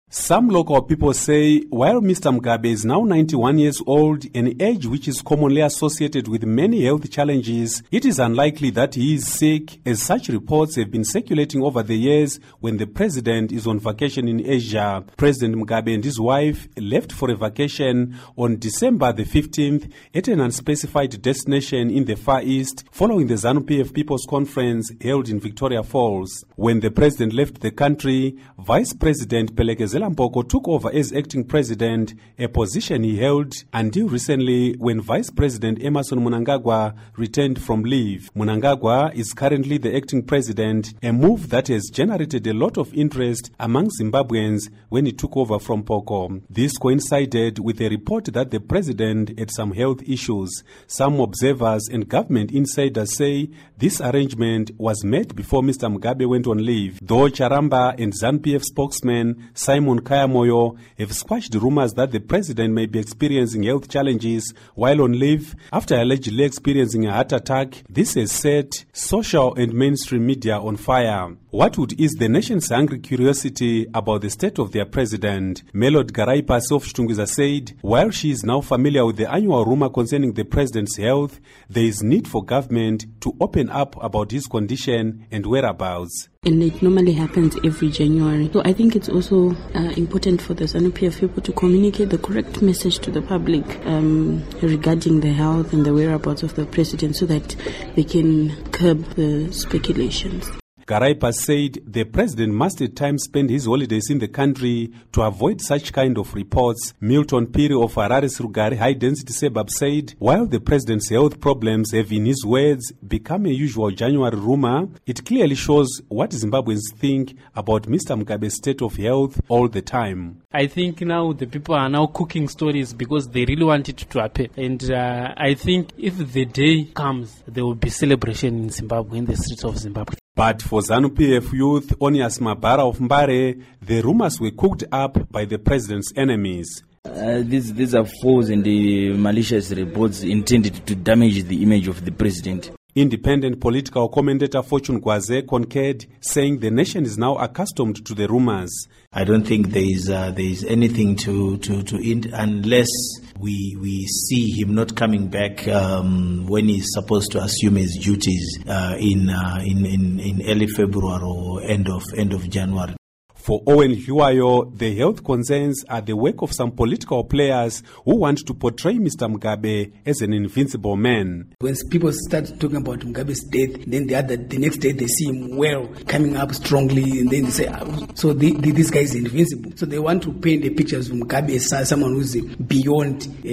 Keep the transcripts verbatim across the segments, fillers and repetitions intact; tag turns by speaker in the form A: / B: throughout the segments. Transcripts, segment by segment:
A: Some local people say while Mister Mugabe is now ninety-one years old, an age which is commonly associated with many health challenges, it is unlikely that he is sick, as such reports have been circulating over the years when the president is on vacation in Asia. President Mugabe and his wife left for a vacation on December the fifteenth at an unspecified destination in the Far East following the ZANU-P F People's Conference held in Victoria Falls. When the president left the country, Vice President Phelekezela Mpoko took over as acting president, a position he held until recently when Vice President Emmerson Mnangagwa returned from leave. Mnangagwa is currently the acting president, a move that has generated a lot of interest among Zimbabweans when he took over from Mpoko. This coincided with a report that the president had some health issues. Some observers and government insiders say this arrangement was made before Mister Mugabe went on leave, though Charamba and ZANU-P F spokesman Simon Kaya Moyo have squashed rumors that the president may be experiencing health challenges while on leave after allegedly experiencing a heart attack. This has set social and mainstream media on fire. What would ease the nation's hungry curiosity about the state of their president? Melody Garaipa of Shtungiza said, while she is now familiar with the annual rumor concerning the president's health, there is need for government to open up about his condition and whereabouts.
B: And it normally happens every January. So I think it's also uh, important for the ZANU-P F people to communicate the correct message to the public um, regarding the health and the whereabouts of the president so that they can curb the speculations.
A: Garaipa said the president must at times spend his holidays in the country to avoid such kind of reports. Milton Piri of Harare's Rugari High Density Suburb said, while the president's health problems have, in his words, become a usual January rumor, it clearly shows what Zimbabweans think about Mister Mugabe's state of health all the time.
C: I think now the people are now cooking stories because they really want it to happen. And uh, I think if the day comes, there will be celebration in Zimbabwe, in the streets of Zimbabwe.
A: But for ZANU-P F youth Onias Mabara of Mbare, the rumors were cooked up by the president's enemies.
D: Uh, these, these are false and the malicious reports intended to damage the image of the president.
A: Independent political commentator Fortune Gwaze concurred, saying the nation is now accustomed to the rumors.
E: I don't think there is uh, there is anything to to to in, unless we we see him not coming back um, when he's supposed to assume his duties uh, in, uh, in in in early February or end of end of January.
A: For Owen Hiwayo, the health concerns are the work of some political players who want to portray Mister Mugabe as an invincible man.
F: When people start talking about Mugabe's death, then the other the next day they see him well, coming up strongly, and then they say, oh, so the, the, this guy is invincible. So they want to paint a picture of Mugabe as someone who's beyond uh,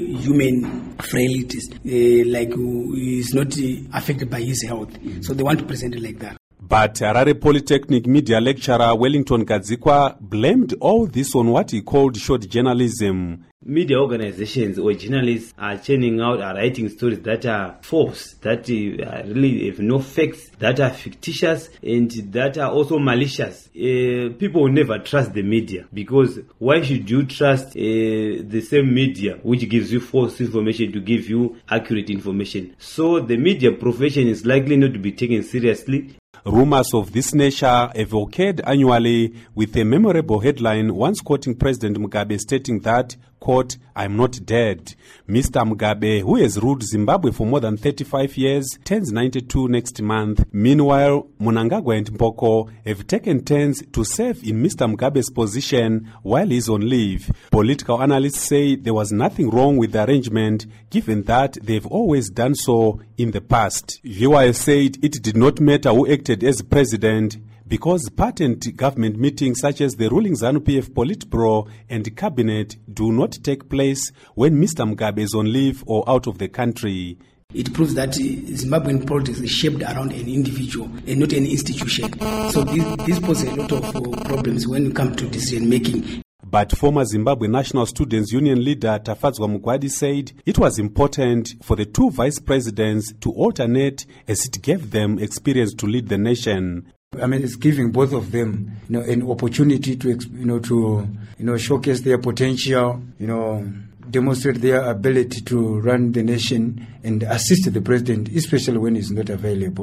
F: human frailties, uh, like who is not uh, affected by his health. So they want to present it like that.
A: But Harare Polytechnic media lecturer Wellington Gadzikwa blamed all this on what he called short journalism.
G: Media organizations or journalists are churning out, are writing stories that are false, that uh, really have no facts, that are fictitious, and that are also malicious. Uh, people will never trust the media, because why should you trust uh, the same media which gives you false information to give you accurate information? So the media profession is likely not to be taken seriously.
A: Rumors of this nature have occurred annually, with a memorable headline once quoting President Mugabe stating that, quote, "I'm not dead." Mister Mugabe, who has ruled Zimbabwe for more than thirty-five years, turns ninety-two next month. Meanwhile, Mnangagwa and Mpoko have taken turns to serve in Mister Mugabe's position while he's on leave. Political analysts say there was nothing wrong with the arrangement, given that they've always done so in the past. Viewers said it did not matter who acted as president, because patent government meetings such as the ruling ZANU-P F Politburo and cabinet do not take place when Mister Mugabe is on leave or out of the country.
F: It proves that Zimbabwean politics is shaped around an individual and not an institution. So this, this poses a lot of uh, problems when it comes to decision making.
A: But former Zimbabwe National Students Union leader Tafadzwa Mugwadi said it was important for the two vice presidents to alternate, as it gave them experience to lead the nation.
H: I mean, it's giving both of them, you know, an opportunity to, you know, to, you know, showcase their potential, you know, demonstrate their ability to run the nation and assist the president, especially when he's not available.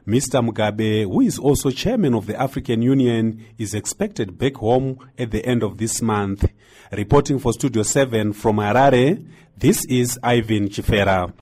A: Mister Mugabe, who is also chairman of the African Union, is expected back home at the end of this month. Reporting for Studio seven from Harare, this is Ivan Chifera.